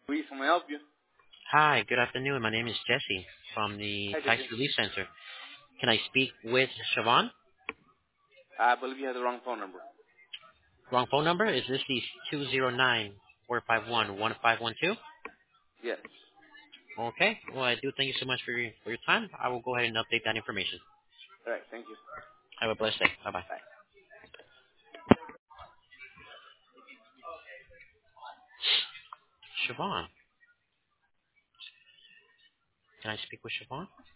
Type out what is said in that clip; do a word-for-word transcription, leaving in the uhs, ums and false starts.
Luis, can I help you? Hi, good afternoon. My name is Jesse from the Hi, Tax Jesse. Relief Center. Can I speak with Siobhan? I believe you have the wrong phone number. Wrong phone number? Is this the two zero nine four five one one five one two? Yes. Okay. Well, I do thank you so much for your, for your time. I will go ahead and update that information. All right. Thank you. Have a blessed day. Bye-bye. Bye. Siobhan. Can I speak with Siobhan?